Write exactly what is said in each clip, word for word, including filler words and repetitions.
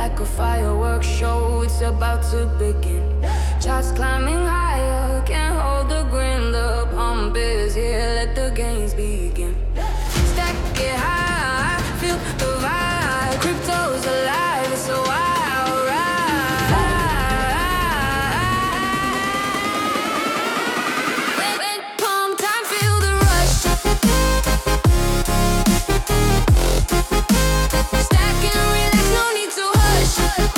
like a fireworks show, it's about to begin. Charts climbing higher, can't hold the grin. The pump is here, let the games begin. Stack it high, feel the vibe. Crypto's alive, it's a wild ride. When, when pump time, feel the rush. Stack and relax, no need to hush.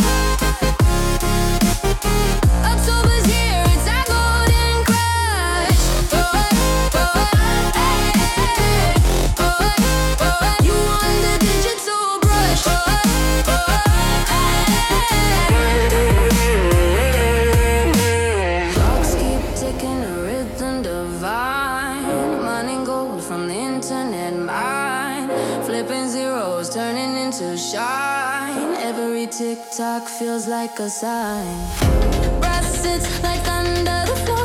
October's here, it's our golden crush. Oh, oh, hey, oh, oh, you want the digital brush. Oh, oh, hey. Clocks keep ticking, a rhythm divine. Money gold from the internet mine. Flipping zeros, turning into shine. Every tick tock feels like a sign. Breath sits like under the floor.